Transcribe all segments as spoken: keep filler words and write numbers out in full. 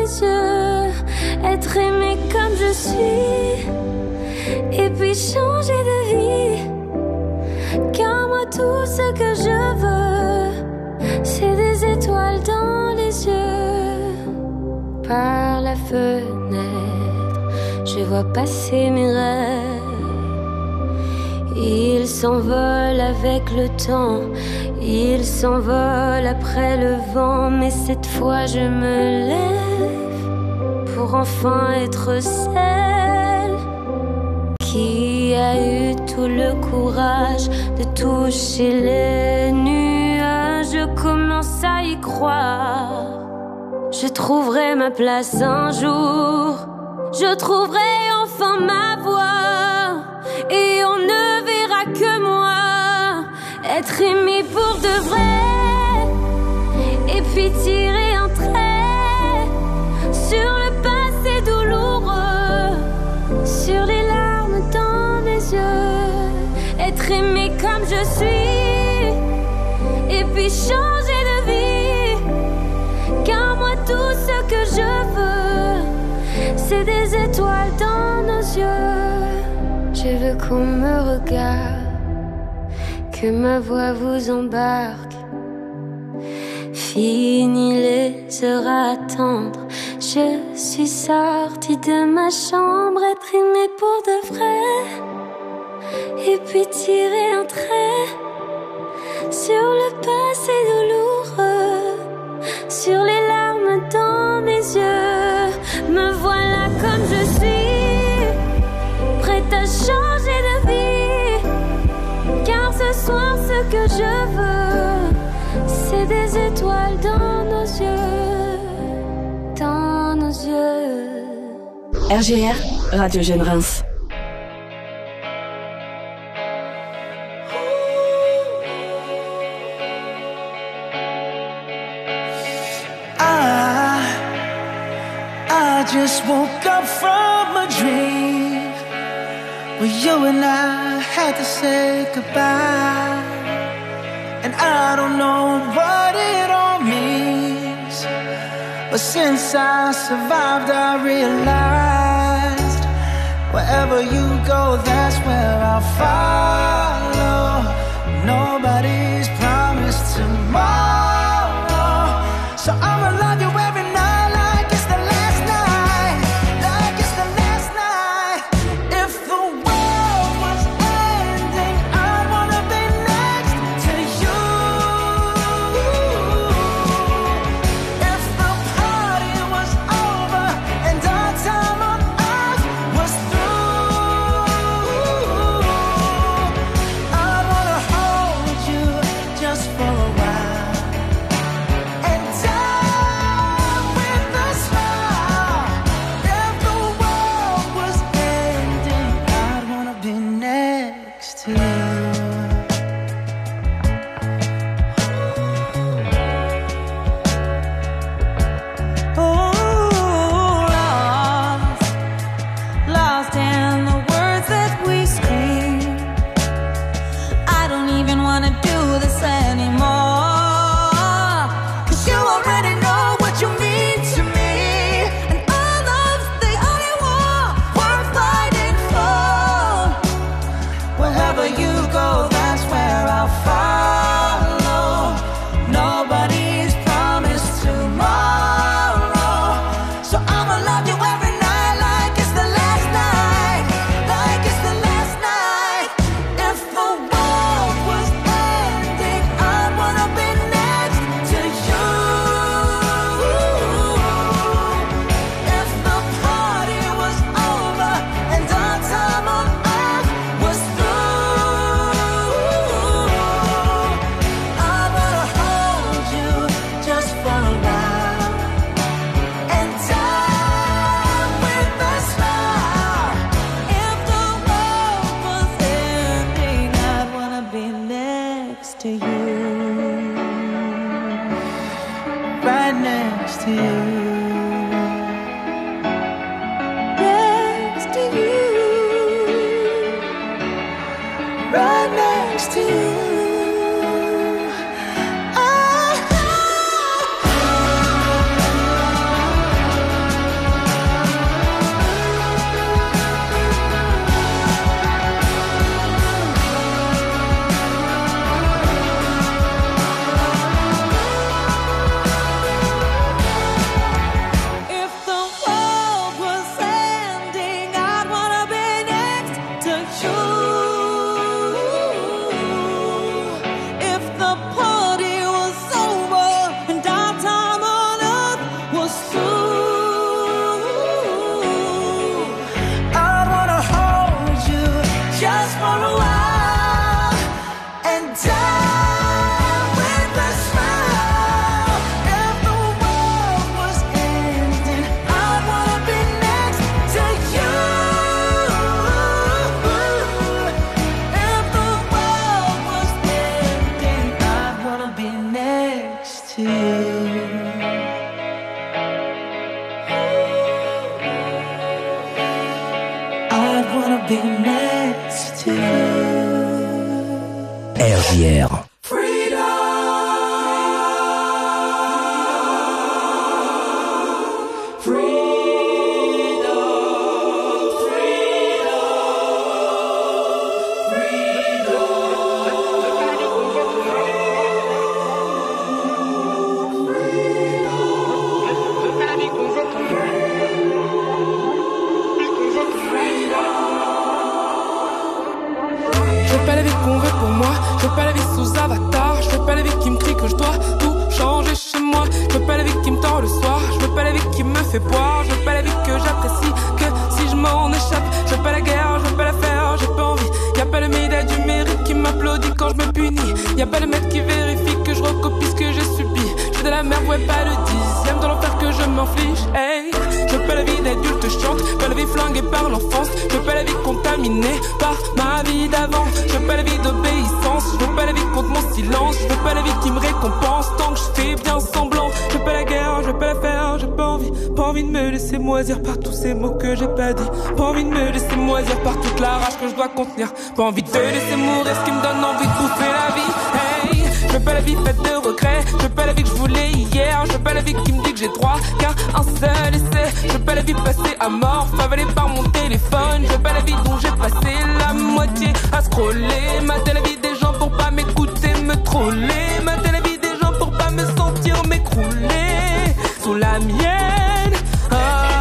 mes yeux, être aimé comme je suis, et puis changer de vie. Car moi tout ce que je veux, c'est des étoiles dans les yeux. Par la fenêtre, je vois passer mes rêves. Ils s'envolent avec le temps, ils s'envolent après le vent. Mais cette fois je me lève pour enfin être celle qui a eu tout le courage de toucher les nuages. Je commence à y croire, je trouverai ma place un jour, je trouverai enfin ma voie, et on ne verra que moi, être aimé pour de vrai, et puis tirer un trait sur le passé douloureux, sur les larmes dans mes yeux, être aimé comme je suis, et puis changer de vie. Car moi tout ce que je veux, c'est des étoiles dans nos yeux. Je veux qu'on me regarde, que ma voix vous embarque. Fini les heures à attendre, je suis sortie de ma chambre, être aimée pour de vrai, et puis tirer un trait sur le passé douloureux, sur les larmes dans mes yeux. Me voilà comme je suis, prête à changer de vie. Car ce soir ce que je veux, c'est des étoiles dans nos yeux, dans nos yeux. R G R, Radio Jeune Reims. Just woke up from a dream where you and I had to say goodbye, and I don't know what it all means, but since I survived I realized wherever you go, that's where I'll follow. Nobody's promised tomorrow, so I'ma love you every night. wanna be next to you. R J R. Boire, je veux pas la vie que j'apprécie, que si je m'en échappe, je veux pas la guerre, je veux pas la faire, j'ai pas envie. Y'a pas le médaille du mérite qui m'applaudit quand je me punis. Y'a pas le maître qui vérifie que je recopie ce que j'ai subi. Je fais de la merde, ouais, pas le dixième dans l'enfer que je m'inflige. Hey, je veux pas la vie d'adulte chiante, pas la vie flinguée par l'enfance. Je veux pas la vie contaminée par ma vie d'avant. Je veux pas la vie d'obéissance, je veux pas la vie contre mon silence. Je veux pas la vie qui me récompense tant que je fais bien semblant. Je veux pas la guerre, je veux pas la faire, j'ai pas envie. Pas envie de me laisser moisir par tous ces mots que j'ai pas dit. Pas envie de me laisser moisir par toute la rage que je dois contenir. Pas envie de te laisser mourir, ce qui me donne envie de bouffer la vie. Hey, je veux pas la vie faite de regrets. Je veux pas la vie que je voulais hier. Je veux pas la vie qui me dit que j'ai droit qu'à un seul essai. Je veux pas la vie passée à mort, avalée par mon téléphone. Je veux pas la vie dont j'ai passé la moitié à scroller. Mater la vie des gens pour pas m'écouter, me troller. Mater la vie des gens pour pas me sentir m'écrouler sous la mienne. Ah,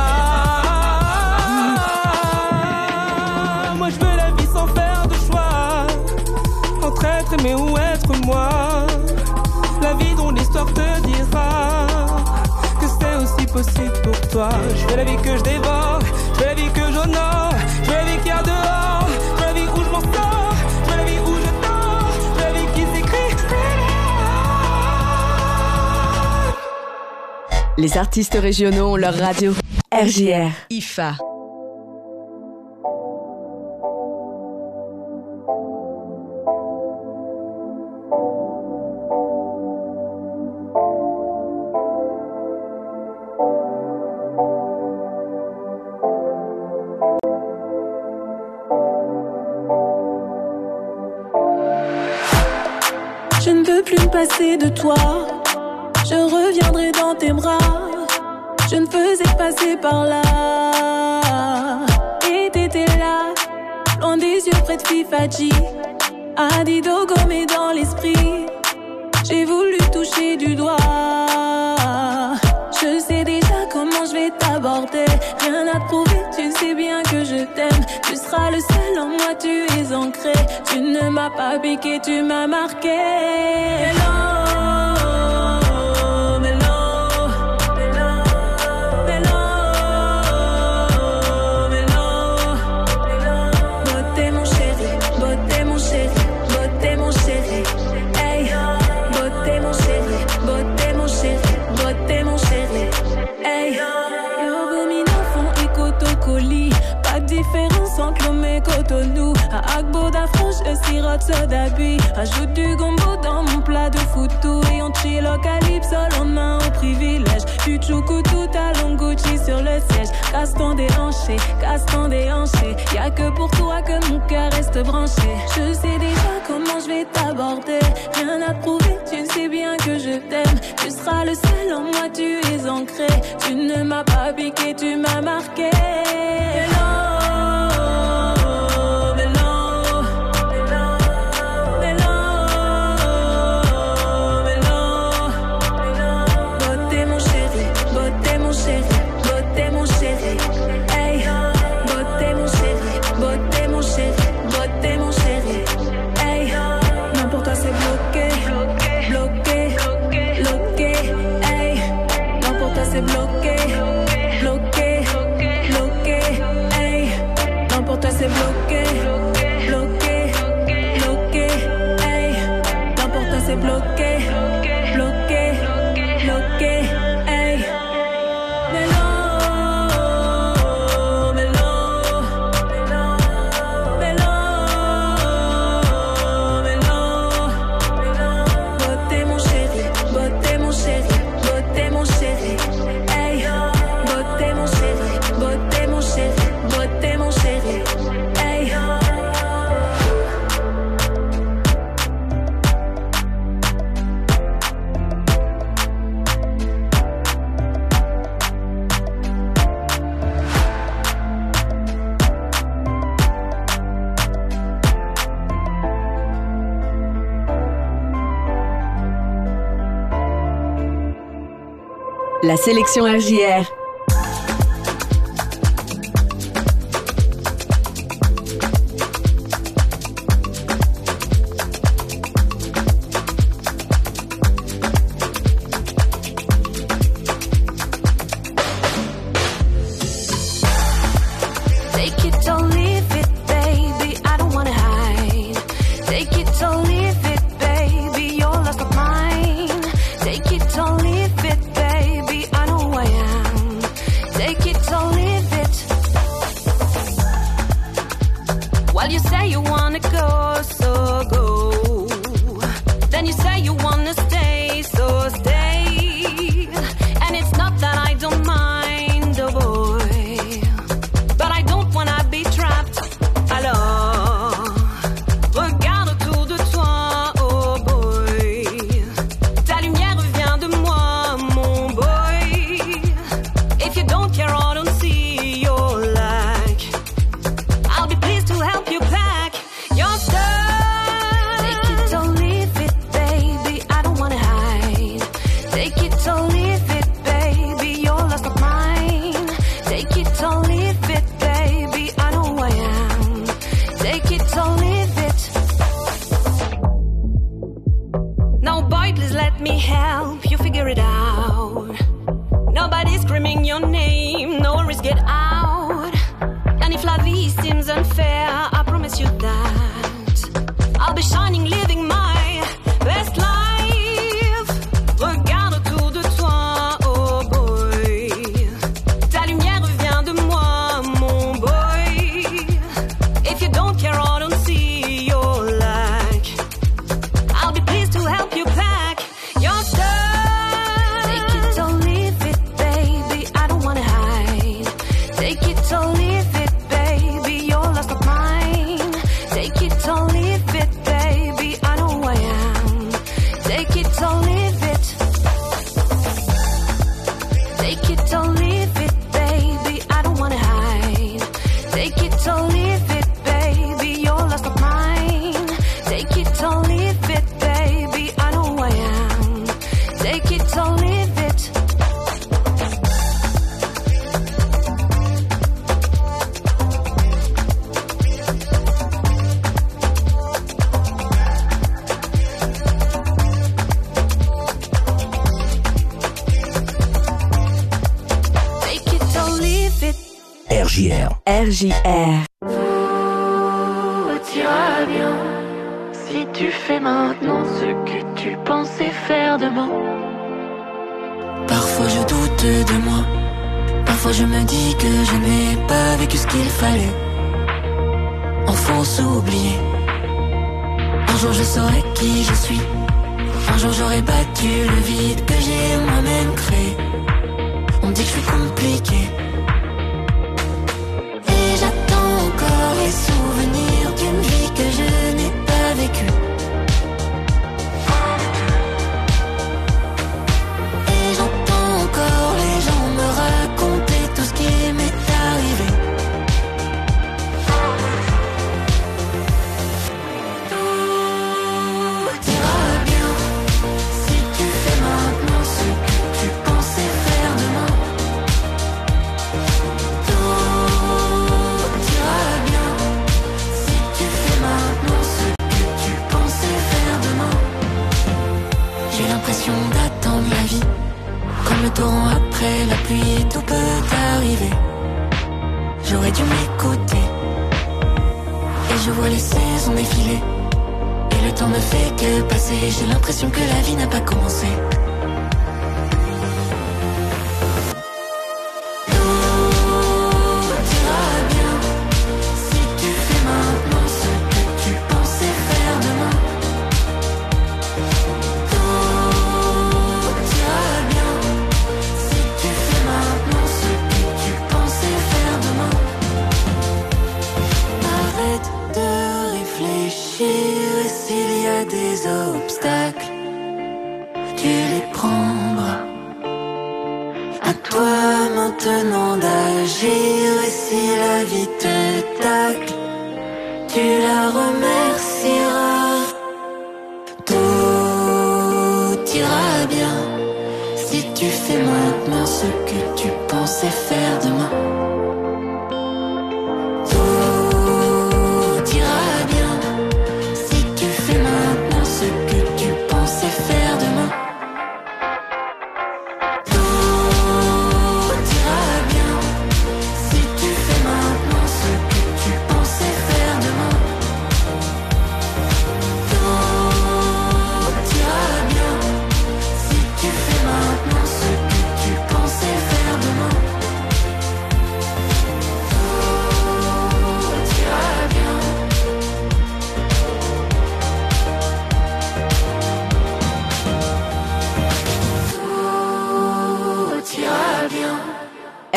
moi je veux la vie sans faire de choix, entre être aimé ou être moi. La vie dont l'histoire te dira que c'est aussi possible pour toi. Je veux la vie que je dévore, je veux la vie que j'honore, je veux la vie qu'il y a dehors, je veux la vie où je m'en sors, je veux la vie où je dors, je veux la vie qui s'écrit. Les artistes régionaux ont leur radio. R J R. I F A. Je ne veux plus me passer de toi. Je reviendrai dans tes bras. Je ne faisais passer par là. Et t'étais là, loin des yeux près de Fifaji. Adido gommé dans l'esprit. J'ai voulu toucher du doigt. Je sais déjà comment je vais t'aborder. Rien à te prouver, tu sais bien que je t'aime. Tu seras le seul en moi, tu es ancré. Tu ne m'as pas piqué, tu m'as marqué. Hello. Entre l'homme et Cotonou, à Agbo d'Afro, je sirote soda bui. Ajoute du gombo dans mon plat de foutou. Et on chill au calypso, lendemain au privilège. Du choucoutou, talon Gucci sur le siège. Casse-ton déhanché, casse-ton déhanché. Y'a que pour toi que mon cœur reste branché. Je sais déjà comment je vais t'aborder. Rien à te prouver, tu sais bien que je t'aime. Tu seras le seul en moi, tu es ancré. Tu ne m'as pas piqué, tu m'as marqué. Hello. C'est bloqué, bloqué, bloqué, hey. Non pour toi c'est bloqué, bloqué, bloqué, hey. Non pour toi c'est bloqué, bloqué, bloqué, hey. Mélo, mélo, mélo, mélo, mélo. Beauté mon chéri, beauté mon chéri, beauté mon chéri. Beauté mon chéri, beauté mon chéri, beauté mon chéri. La sélection R J R. R J R. R J R. Tout ira bien si tu fais maintenant ce que tu pensais faire demain. Parfois je doute de moi, parfois je me dis que je n'ai pas vécu ce qu'il fallait. Enfance oubliée, un jour je saurai qui je suis. Un jour j'aurai battu le vide que j'ai moi-même créé. On me dit que je suis compliqué, et j'attends encore les souvenirs d'une vie que je n'ai pas vécue. Et j'entends encore les gens me raconter tout ce qui m'est arrivé. Tout ira bien si tu fais maintenant ce que tu pensais faire demain. Tout ira bien si tu fais maintenant ce que tu pensais faire demain. J'ai l'impression d'attendre la vie, comme le torrent après la pluie, tout peut arriver. J'aurais dû m'écouter, et je vois les saisons défiler, et le temps ne fait que passer. J'ai l'impression que la vie n'a pas commencé. Tout ira bien si tu fais maintenant ce que tu pensais faire demain. Tout ira bien si tu fais maintenant ce que tu pensais faire demain. Arrête de réfléchir, et s'il y a des obstacles, tu les prendras. À toi maintenant d'agir, et si la vie te tacle, tu la remercieras. Tout ira bien si tu fais maintenant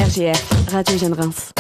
R G R, Radio Jeune Reims.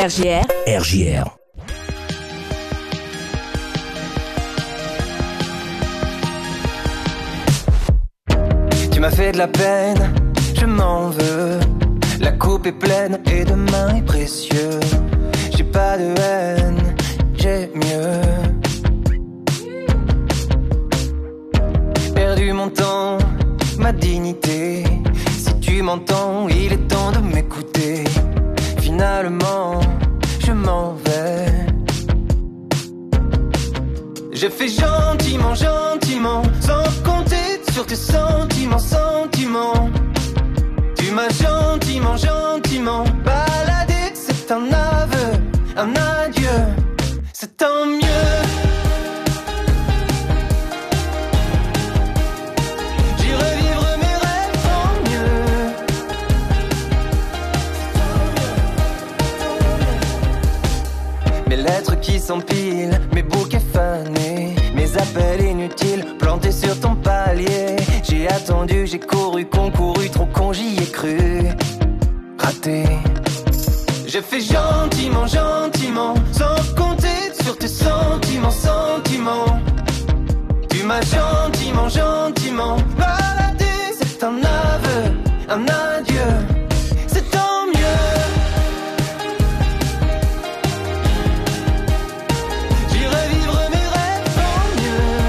R J R. R J R. Tu m'as fait de la peine, je m'en veux. La coupe est pleine et demain est précieux. J'ai pas de haine, j'ai mieux. Perdu mon temps, ma dignité. Si tu m'entends, il est temps de m'écouter. Finalement, je m'en vais. J'ai fait gentiment, gentiment, sans compter sur tes sentiments, sentiments. Tu m'as gentiment, gentiment baladé. C'est un aveu, un adieu. C'est tant mieux. J'irai vivre mes rêves tant mieux. Mes lettres qui s'empilent, mes bouquets fanés, mes appels inutiles plantés sur ton palier. J'ai attendu, j'ai couru, concouru, trop con, j'y ai cru. Raté. J'ai fait gentiment, gentiment, sans compter sur tes sentiments, sentiments. Tu m'as gentiment, gentiment baladé. C'est un aveu, un adieu. C'est tant mieux. J'irai vivre mes rêves tant mieux.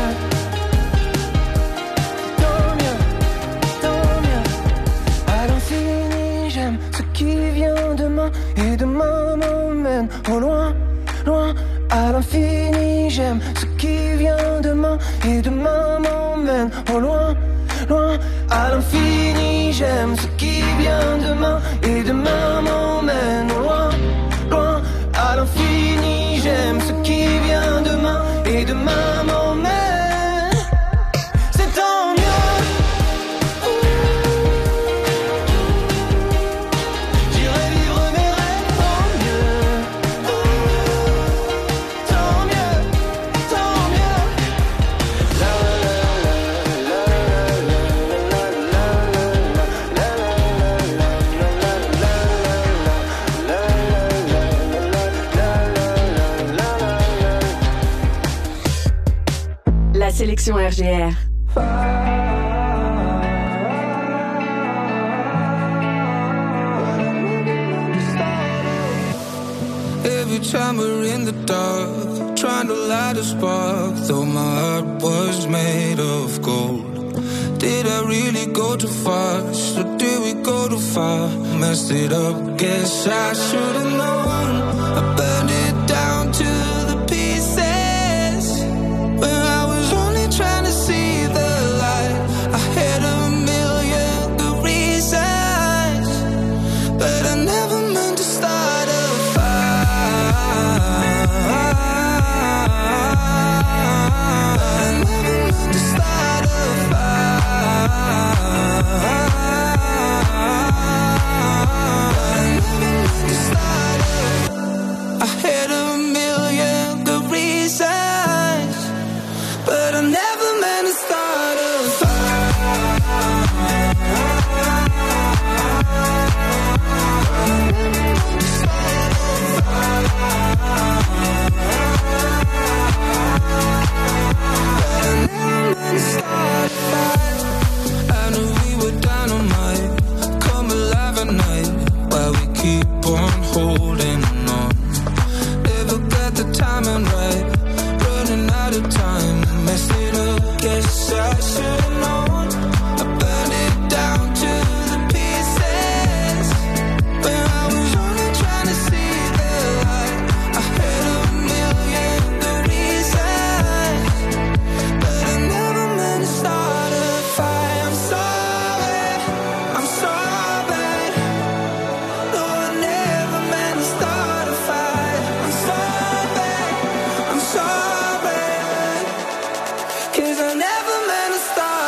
Tant mieux, tant mieux. À l'infini, j'aime ce qui vient demain. Et demain m'emmène au loin, loin. À l'infini, j'aime ce qui vient demain. Et demain m'emmène au loin, loin. À l'infini, j'aime ce qui vient demain. Et demain m'emmène au loin, loin. À l'infini, j'aime ce qui vient demain. Et demain m'emmène. C'est tant mieux. J'irai vivre mes rêves tant mieux. Tant mieux, tant mieux. La la la la La sélection R J R. Every time we're in the dark, trying to light a spark, though my heart was made of gold. Did I really go too fast, or did we go too far? Messed it up, guess I should've known. I burned it down to the pieces, when I was only trying to see the light. I had a million good reasons, but I never meant to start a fire. I never meant to start a fire. I never meant to start a I had a million good reasons, but I never meant to start a I knew we were dynamite, come alive at night, while we keep on holding on. Never got the timing right, running out of time, messed it up, guess I should've known. I burned it down to the pieces, when I was only trying to see the light. I had a million good reasons, but I never meant to start a fight. I'm sorry, I'm sorry. No, I never meant to start a fight. I'm sorry, I'm sorry, 'cause I never meant to start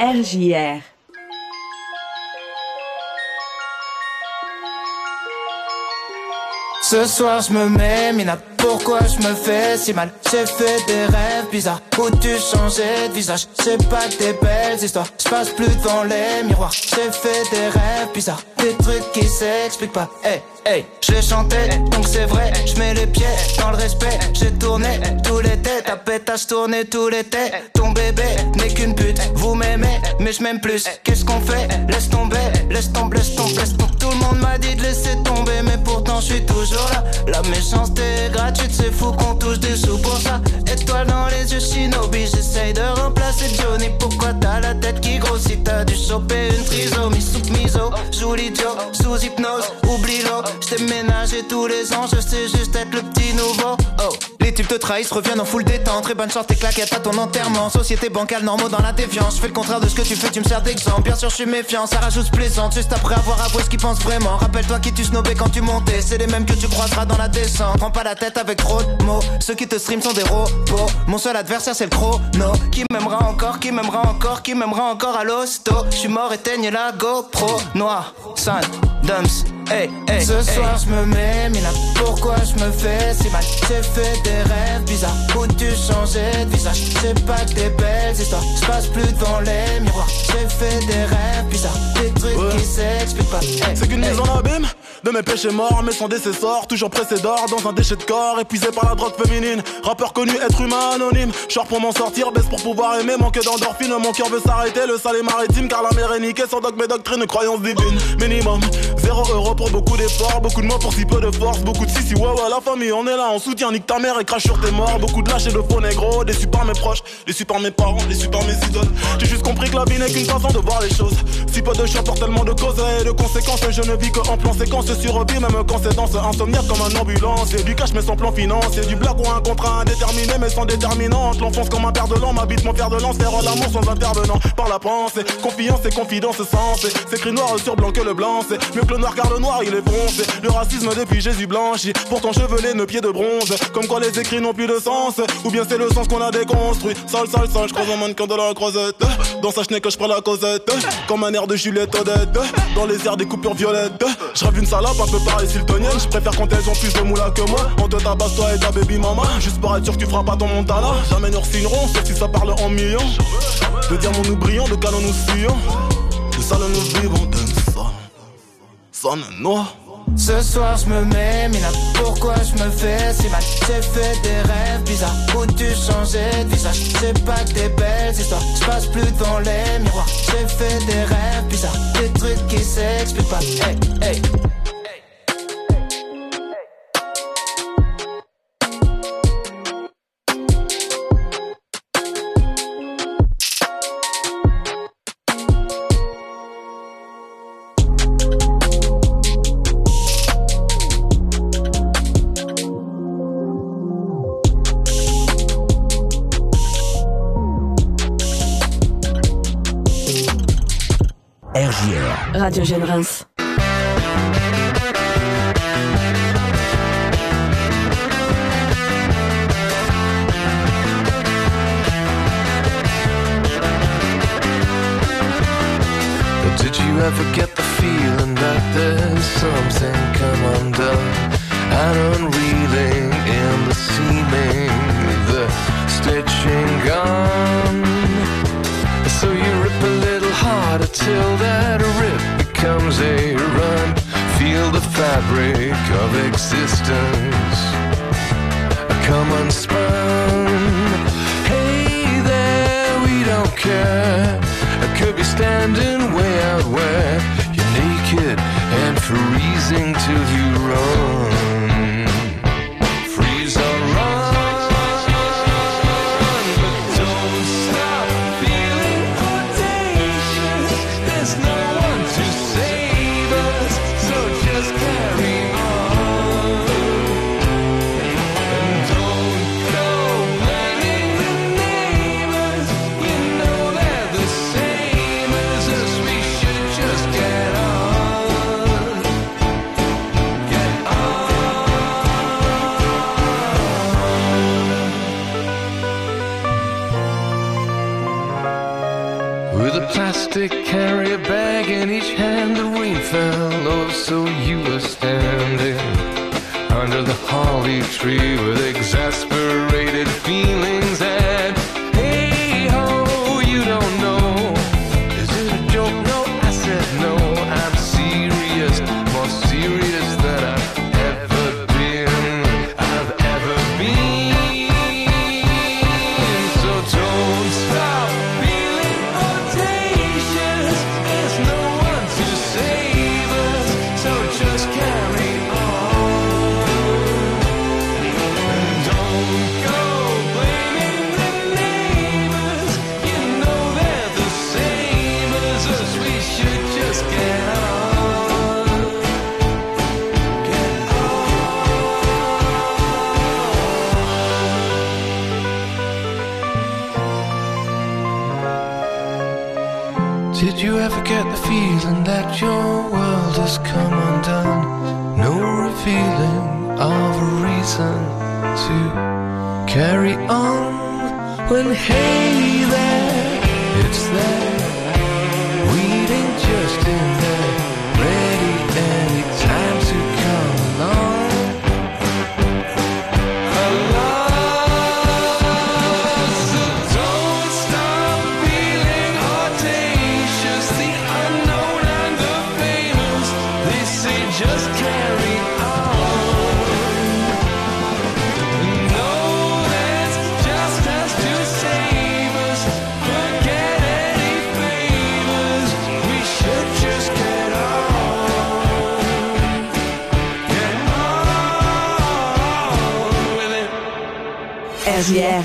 R J R. Ce soir je me mets, Mina, pourquoi je me fais si mal? J'ai fait des rêves bizarres où tu changeais de visage. C'est pas que des belles histoires, je passe plus devant les miroirs. J'ai fait des rêves bizarres, des trucs qui s'expliquent pas. Hey, hey, je les chantais, donc c'est vrai. Je mets les pieds dans le respect. J'ai tourné tout l'été, ta pétasse tournée tout l'été. Ton bébé n'est qu'une pute, vous m'aimez, mais je m'aime plus. Qu'est-ce qu'on fait? Laisse tomber, laisse tomber, laisse tomber, laisse tomber. Tout le monde m'a dit de laisser tomber, mais pourtant je suis toujours là. La méchanceté est gratuite, c'est fou qu'on touche des sous pour ça. Étoile dans les yeux, Shinobi, j'essaye de remplacer Johnny. Pourquoi t'as la tête qui grossit? T'as dû choper une trisomie. Sous miso, joue l'idiot, sous hypnose, oublie-le. J't'ai ménagé tous les ans, je sais juste être le petit nouveau. Oh, les types te trahissent, reviennent en full détente. Très bonne chance, tes claquettes à ton enterrement. Société bancale, normaux dans la défiance. Je fais le contraire de ce que tu fais, tu me sers d'exemple. Bien sûr, je suis méfiant, ça rajoute plaisante. Juste après avoir avoué ce qu'ils pensent vraiment. Rappelle-toi qui tu snobais quand tu montais. C'est les mêmes que tu croiseras dans la descente. Prends pas la tête avec trop de mots. Ceux qui te stream sont des robots. Mon seul adversaire, c'est le chrono. Qui m'aimera encore, qui m'aimera encore, qui m'aimera encore à l'hosto. Je suis mort, éteigne la GoPro. Noir, sun, dumps. Hey, hey, ce soir je me mets, Mina, pourquoi je me fais si mal? J'ai fait des rêves bizarres où tu changeais de visage. C'est pas que des belles histoires, je passe plus devant les miroirs. J'ai fait des rêves bizarres, des trucs ouais. qui s'expliquent pas. Hey, c'est qu'une hey. mise en abîme de mes péchés morts, mais sans décessor, toujours pressé d'or dans un déchet de corps, épuisé par la drogue féminine. Rappeur connu, être humain anonyme. Short pour m'en sortir, baisse pour pouvoir aimer, manque d'endorphine. Mon cœur veut s'arrêter, le sale est maritime, car la mer est niquée sans dogme et doctrine, croyance divine. Minimum, zéro euro pour beaucoup d'efforts, beaucoup de mots pour si peu de force, beaucoup de si si ouais ouais la famille, on est là, on soutient, nique ta mère et crache sur tes morts. Beaucoup de lâches et de faux négros, déçus par mes proches, déçus par mes parents, déçus par mes idoles. J'ai juste compris que la vie n'est qu'une façon de voir les choses. Si peu de choix pour tellement de causes et de conséquences, je ne vis que en plan séquence, survie même quand c'est dans ce insomniaque comme un ambulance. Et du cash mais sans plan financier, du blague ou un contrat indéterminé mais sans déterminante. L'enfance comme un père de l'an, m'habite mon fer de lance, faire l'amour sans intervenant par la pensée. Confiance et confidence sensée, c'est écrit noir sur blanc que le blanc, c'est mieux que le noir car le noir il est foncé. Le racisme depuis Jésus blanchi, pourtant chevelé nos pieds de bronze. Comme quoi les écrits n'ont plus de sens, ou bien c'est le sens qu'on a déconstruit. Sale, sale, sale, je croise un mannequin de la croisette. Dans sa chenille que je prends la causette, comme un air de Juliette Odette. Dans les airs des coupures violettes, je rêve une salope un peu pareil siltonienne. Je préfère quand elles ont plus de moula que moi. On te tabasse toi et ta baby mama, juste pour être sûr que tu feras pas ton montana. Jamais nous re-signerons, sauf si ça parle en millions. De diamants nous brillons, de canons nous fuyons, de salons nous vivons, de ça, ça ne noie. Ce soir je me mets, Mina, pourquoi je me fais si mal? J'ai fait des rêves bizarres où tu changeais de visage. C'est pas que des belles histoires, je passe plus devant les miroirs. J'ai fait des rêves bizarres, des trucs qui s'expliquent pas. Hey, hey. R J R. Radio Générance. Did you ever get the feeling that there's something come undone and unreeling in the seaming, the stitching gone? So you rip a little harder till that rip becomes a run. Feel the fabric of existence come unspun. Hey there, we don't care. I could be standing way out where you're naked and freezing till you run. Freeze or run, but don't stop feeling audacious. There's no one to save us, so just carry on. And don't go blaming the neighbors. You know they're the same as us. We should just get on. Get on. with a plastic carrier bag in each hand. The rain fell, oh, so you were standing under the holly tree with exasperated feelings. And hey ho, you don't know, is it a joke? No, I said no, I'm serious, more serious than I've ever been, I've ever been. So don't stop feeling audacious, there's no one to save us, so just carry on. And don't go blaming the neighbors, you know they're the same as us, we should just get on. Get on. Did you ever get the feeling that your world has come undone? No revealing of a reason to carry on. When hey there, it's there, waiting just in there, ready any time to come along. Along. So don't stop feeling audacious, the unknown and the famous, they say just carry on. No, that's just us to save us, forget any favors, we should just get on. Get on with it. R J R.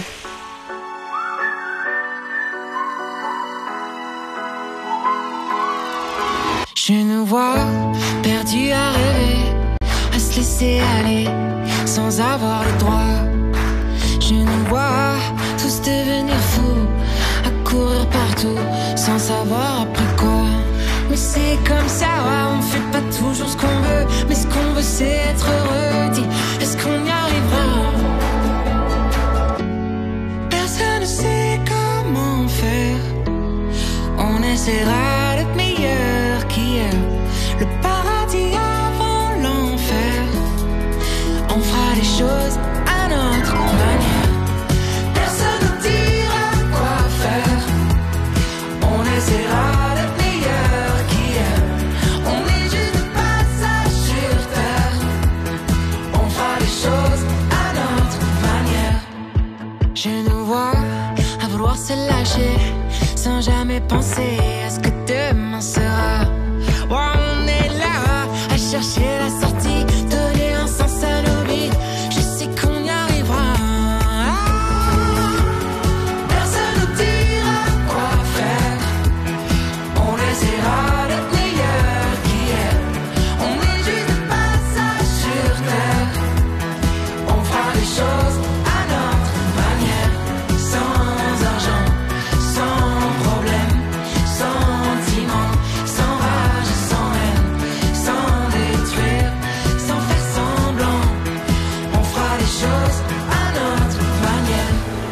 Je nous vois perdus à rêver, à se laisser aller sans avoir le droit. Je nous vois tous devenir fous, à courir partout sans savoir après quoi. Mais c'est comme ça, ouais, on fait pas toujours ce qu'on veut, mais ce qu'on veut c'est être heureux. Dis, est-ce qu'on y arrivera? Personne ne sait comment faire. On essaiera d'être meilleur qu'hier, le paradis avant l'enfer. On fera les choses à notre manière. Personne ne dira quoi faire. On essaiera d'être meilleur qu'hier. On est juste de passage sur terre. On fera les choses à notre manière. Je nous vois à vouloir se lâcher sans jamais penser à ce que demain sera. Ouais, on est là à chercher la sortie, donner un sens à nos vies. Je sais qu'on y arrivera. Personne ne dira quoi faire. On essaiera d'être meilleur qu'hier. On est juste de passage sur terre. On fera les choses à notre manière, sans argent, sans problème, sentiment, sans rage, sans haine, sans détruire, sans faire semblant. On fera les choses à notre manière.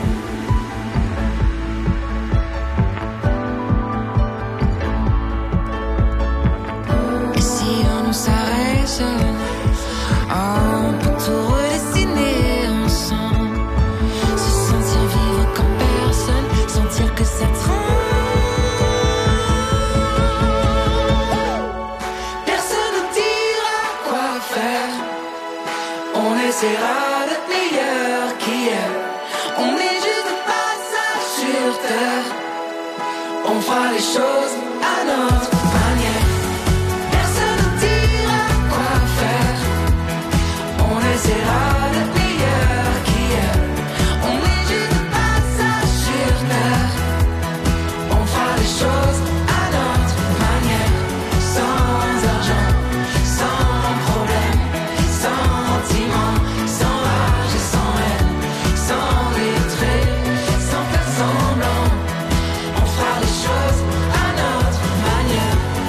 Et si on nous s'arrête, oh, on peut tout redessiner ensemble. Se sentir vivre comme personne, sentir que ça tremble. Personne ne dira quoi faire. On essaiera d'être meilleur qu'hier. On est juste de passage sur terre. On fera les choses à notre manière. Personne ne dira quoi faire. On essaiera d'être meilleur qu'hier. On est juste de passage sur terre. On fera les choses à notre manière, sans argent, sans problème, sentiment, sans rage et sans haine, sans détruire, sans faire semblant. On fera les choses à notre manière.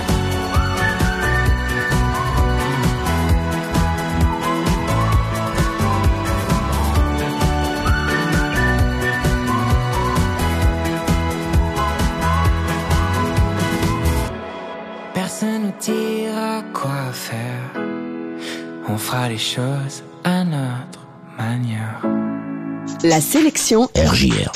fera les choses à notre manière. La sélection R J R.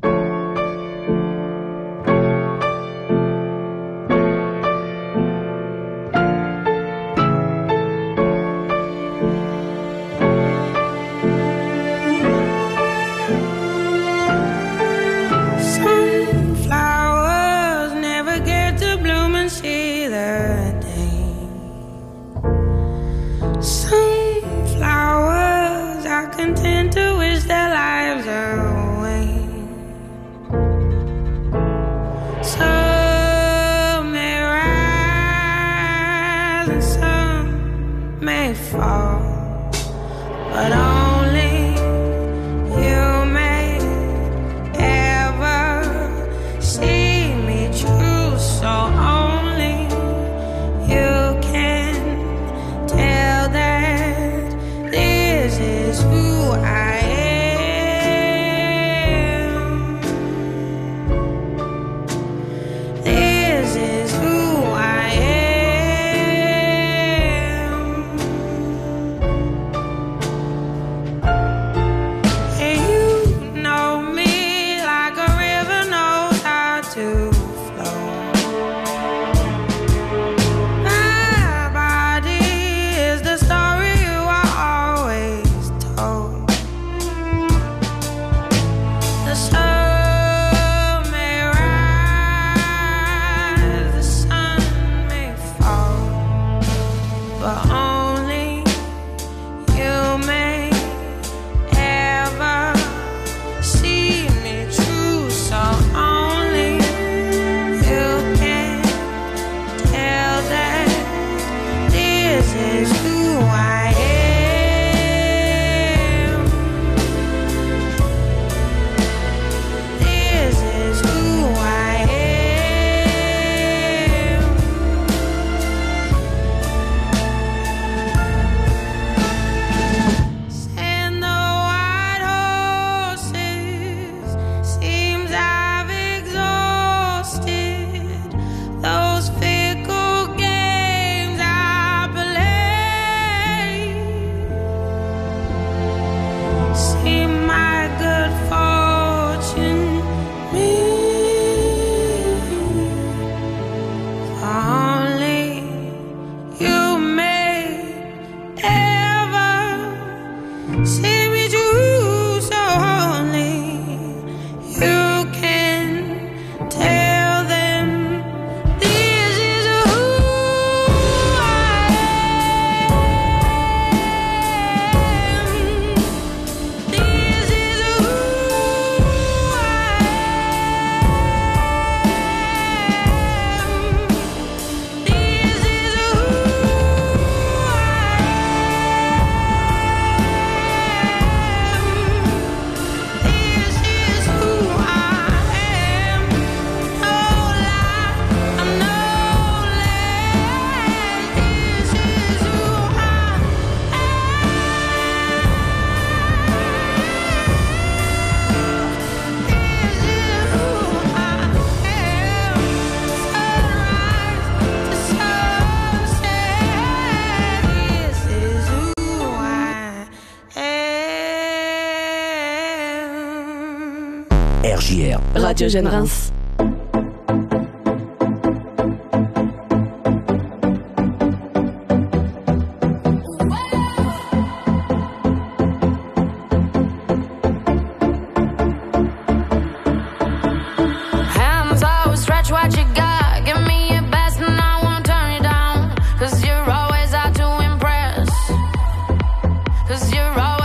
R J R. Radio Jeune Reims.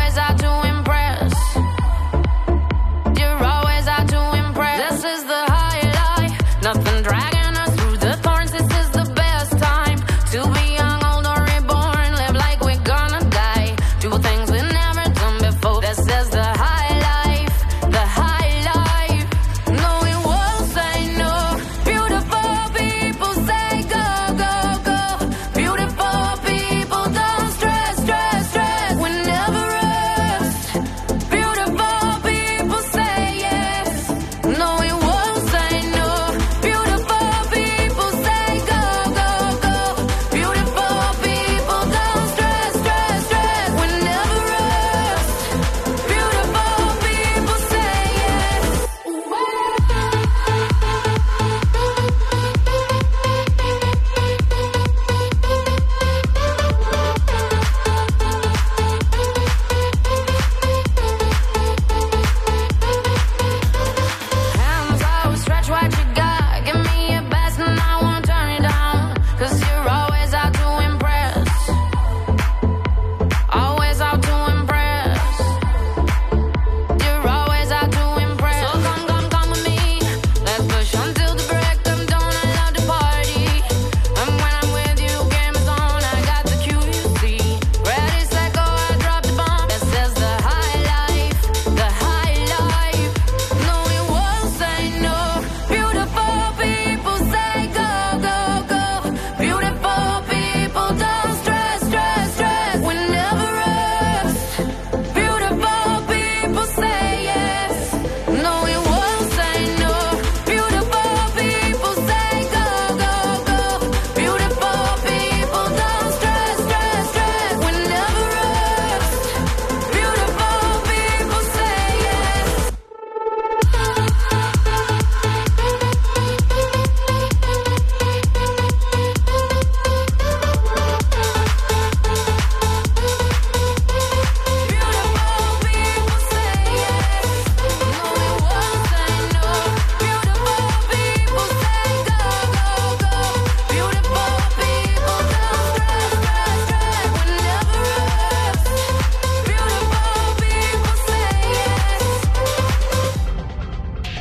This is the heart.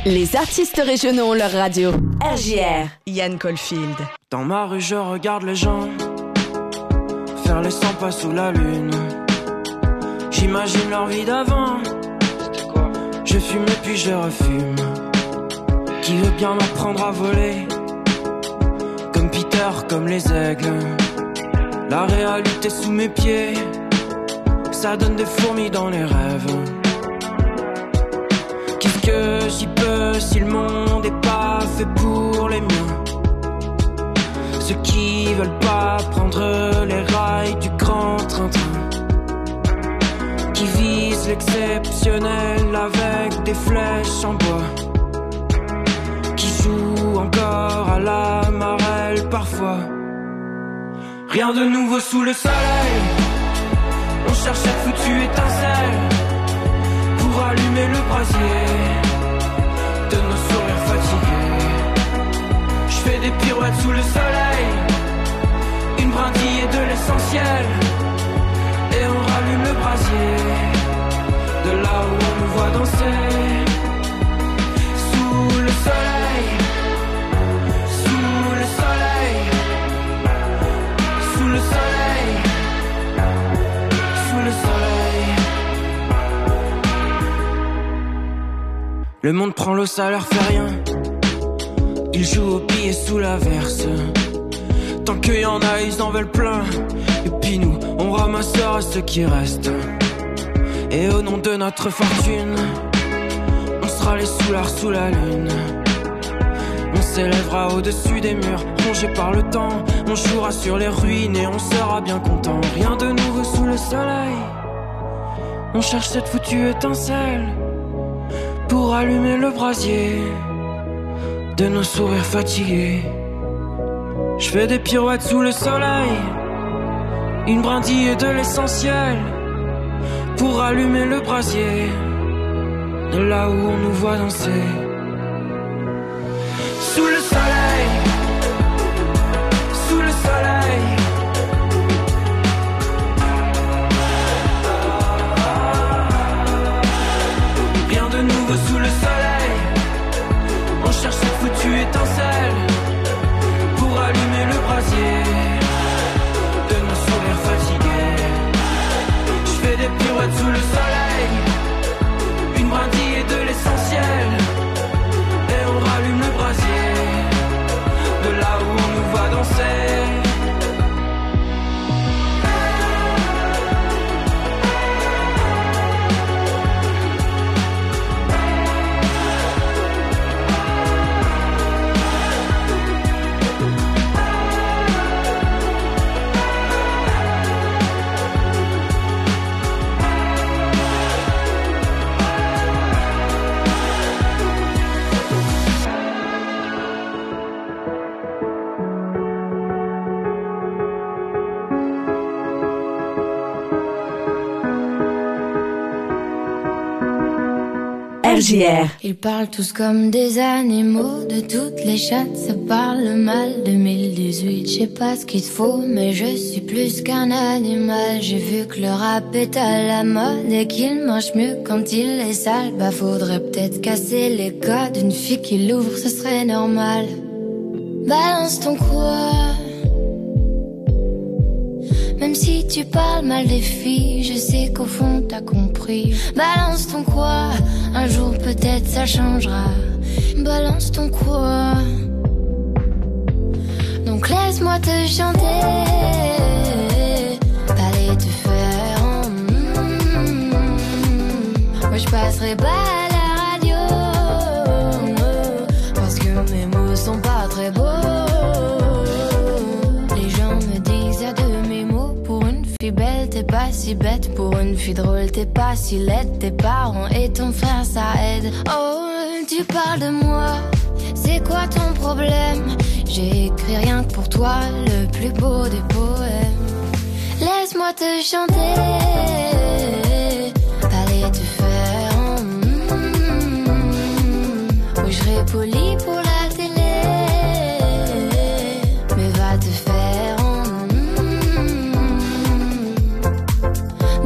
Les artistes régionaux ont leur radio. R J R. Yann Caulfield. Dans ma rue, je regarde les gens faire les cent pas sous la lune. J'imagine leur vie d'avant. Je fume et puis je refume. Qui veut bien m'apprendre à voler? Comme Peter, comme les aigles. La réalité sous mes pieds, ça donne des fourmis dans les rêves. Qu'est-ce que j'y peux si le monde est pas fait pour les miens? Ceux qui veulent pas prendre les rails du grand train-train, qui visent l'exceptionnel avec des flèches en bois, qui jouent encore à la marelle parfois. Rien de nouveau sous le soleil, on cherche cette foutue étincelle pour allumer le brasier de nos sourires fatigués. Je fais des pirouettes sous le soleil, une brindille de l'essentiel, et on rallume le brasier de là où on nous voit danser. Sous le soleil, sous le soleil, sous le soleil, sous le soleil. Le monde prend l'eau, ça leur fait rien. Ils jouent au billet sous l'averse. Tant qu'il y en a, ils en veulent plein. Et puis nous, on ramassera ce qui reste. Et au nom de notre fortune, on sera les soulards sous la lune. On s'élèvera au-dessus des murs, rongés par le temps. On jouera sur les ruines et on sera bien content. Rien de nouveau sous le soleil, on cherche cette foutue étincelle pour allumer le brasier de nos sourires fatigués. Je fais des pirouettes sous le soleil, une brindille et de l'essentiel pour allumer le brasier de là où on nous voit danser. Sous le soleil, sous le soleil, rien de nouveau sous le soleil, on cherche cette foutue étincelle pour allumer le brasier de nos sourires fatigués. Je fais des pirouettes sous le soleil, une brindille et de l'essentiel, et on rallume le brasier de là où on nous voit danser. R J R. Ils parlent tous comme des animaux, de toutes les chattes, ça parle mal. deux mille dix-huit, je sais pas ce qu'il te faut, mais je suis plus qu'un animal. J'ai vu que le rap est à la mode et qu'il mange mieux quand il est sale. Bah faudrait peut-être casser les codes, une fille qui l'ouvre, ce serait normal. Balance ton quoi, même si tu parles mal des filles, je sais qu'au fond t'as compris. Balance ton quoi, un jour peut-être ça changera. Balance ton quoi, donc laisse-moi te chanter. Allez te faire en mm, moi je passerai pas à la radio, parce que mes mots sont pas très beaux. Les gens me disent à deux mes mots. T'es belle, t'es pas si bête. Pour une fille drôle, t'es pas si laide. Tes parents et ton frère, ça aide. Oh, tu parles de moi, c'est quoi ton problème? J'ai écrit rien que pour toi, le plus beau des poèmes. Laisse-moi te chanter, allez te faire en mm, oui, je serai poli pour la télé, mais va te faire en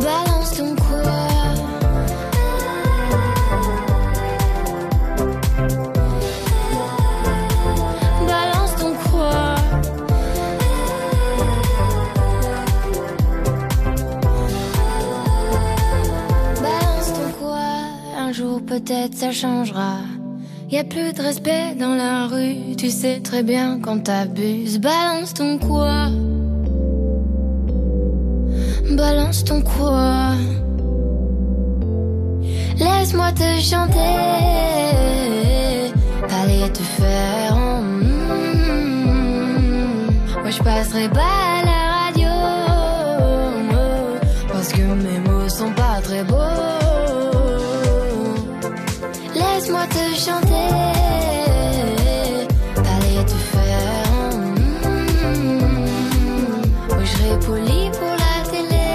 balance ton quoi. ça changera. Y a plus de respect dans la rue, tu sais très bien quand t'abuses. Balance ton quoi, balance ton quoi. Laisse-moi te chanter, allez te faire. Mm-hmm. Moi je passerai pas à la radio, parce que mes mots sont pas très beaux. Laisse-moi te chanter, allez te faire. Mm-hmm. Oui, je serai poli pour la télé,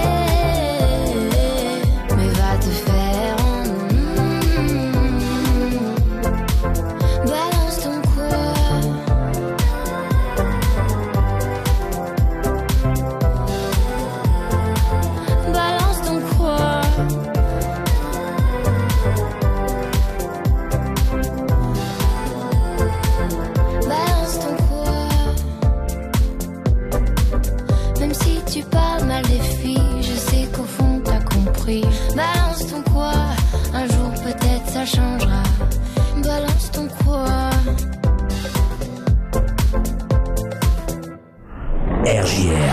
mais va te faire. Mm-hmm. Balance ton quoi. Balance ton quoi. Balance ton quoi. Même si tu parles mal des filles, je sais qu'au fond t'as compris. Balance ton quoi. Un jour peut-être ça changera. Balance ton quoi. R J R.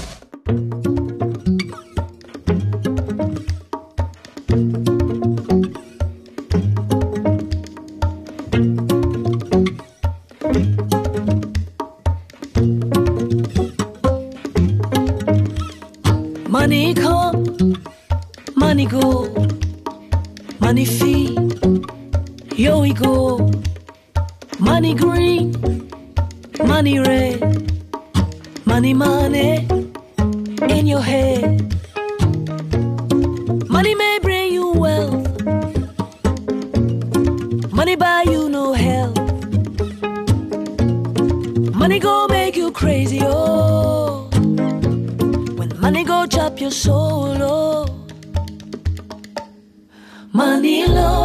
Money come, money go, money fee, yo we go. Money green, money red, money money in your head. Money may bring you wealth, money buy you no health. Money go make you crazy, oh. Money go chop your soul, oh. Money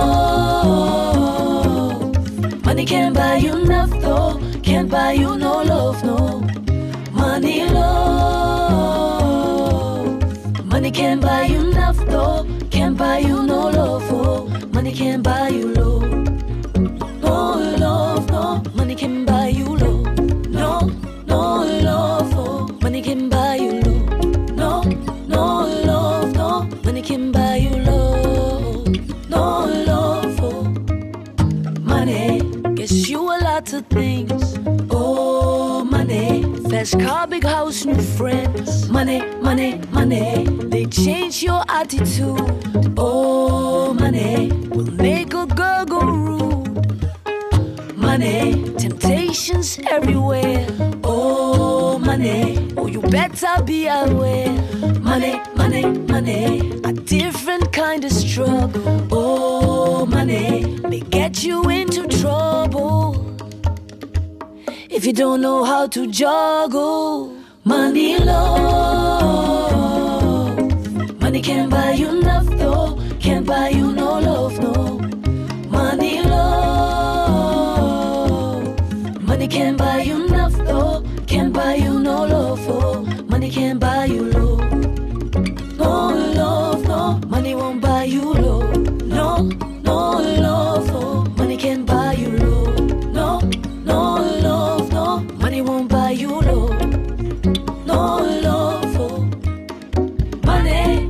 love, money can't buy you nothing, though. Can't buy you no love, no. Money love, money can't buy you nothing, though. Can't buy you no love, oh. Money can't buy you love, no love, no. Money can buy you love, no, no love, oh. Money can buy you love. No, no love, no. Money can buy you love. No love, oh. Money gets you a lot of things. Oh, money. Fast car, big house, new friends. Money, money, money. They change your attitude. Oh, money will make a girl go rude. Money, temptations everywhere. Oh, money. Oh, you better be aware. Money, money, money. A different kind of struggle. Oh, money may get you into trouble if you don't know how to juggle. Money love, money can't buy you nothing, though. Can't buy you no love, no. Money love, money can't buy you nothing, though. Can't buy you no love, oh. Money can't buy you love, no love, no. Money won't buy you love, no, no love, oh. Money can't buy you love, no, no love, no. Money won't buy you love, no love, oh. Money.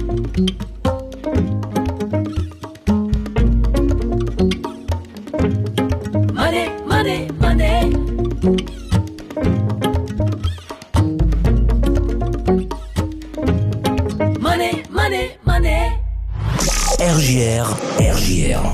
Money, money, money. Money, money, money. R J R, R J R.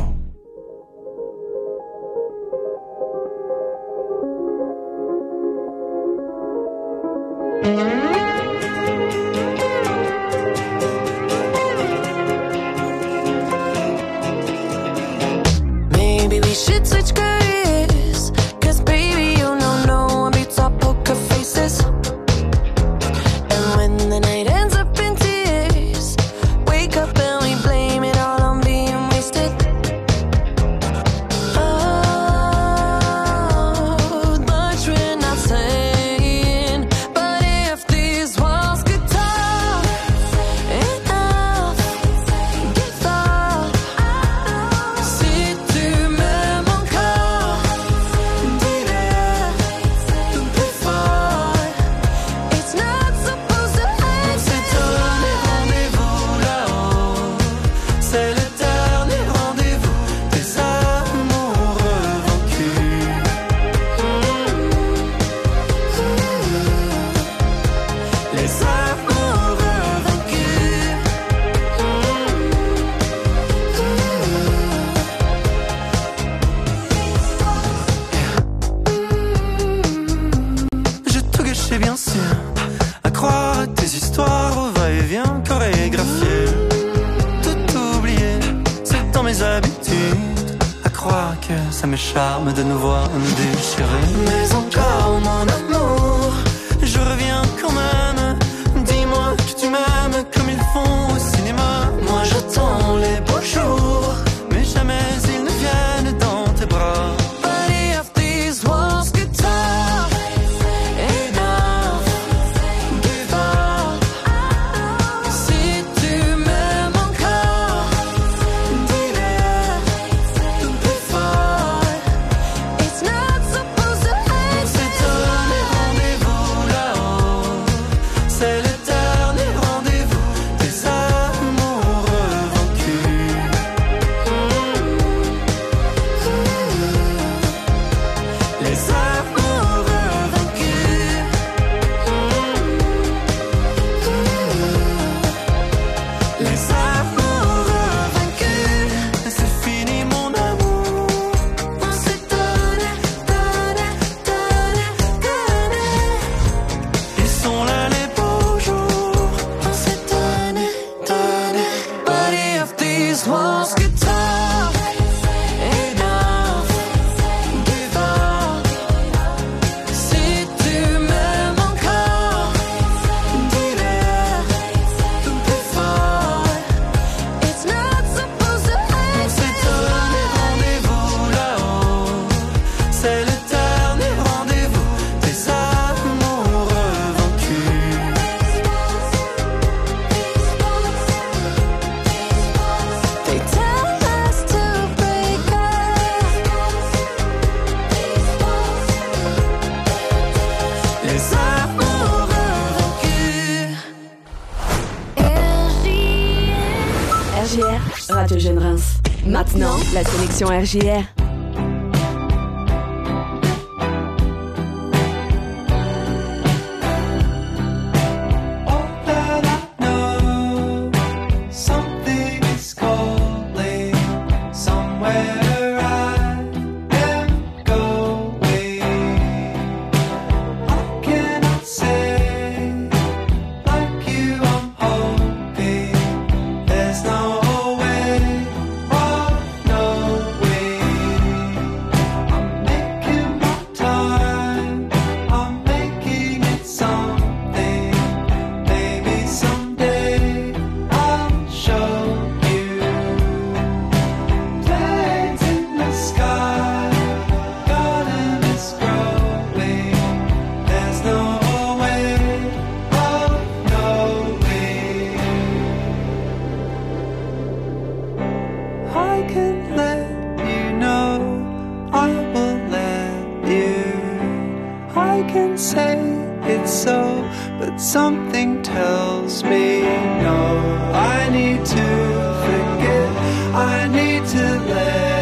Maybe we should switch careers, 'cause baby, you know no one beats our poker faces. And when the night ends up in tears, wake up and we blame it all on being wasted. Oh, much we're not saying, but if these walls could talk, enough, give up, sit through que ça me charme de nous voir nous déchirer. Mais encore mon amour, je reviens quand même. Dis-moi que tu m'aimes comme ils font au cinéma. Moi j'attends les beaux jours, mais jamais ils ne viennent dans tes bras. Body of these walls get tough. Enough, give up. Si tu m'aimes encore, dis-le un peu fort. It's not supposed to end. On s'est donné rendez-vous là-haut. C'est le dernier rendez-vous des amoureux vaincus. Les amoureux vaincus. Les amoureux vaincus. C'est fini mon amour. On s'est donné, donné, donné, donné. Ils sont là les beaux jours. On s'est donné, donné. Body of these walls get tough. Enough, give up. Si tu m'aimes encore, dis-le un peu fort. It's not supposed to end. On s'est donné rendez-vous là-haut. C'est le dernier rendez-vous des amoureux vaincus. They tell us to break up. Les amoureux vaincus. R J R, Radio Jeune Reims. Maintenant, la sélection R J R. Something is calling somewhere I am going. I cannot say like you I'm hoping. There's no way of knowing. I'm making my time. I'm making it something. Maybe someday I'll show you. Planes in the sky, garden is growing. There's no way of knowing. I can let you know, I will let you. I can say it's so, but something tells me no. I need to forget, I need to let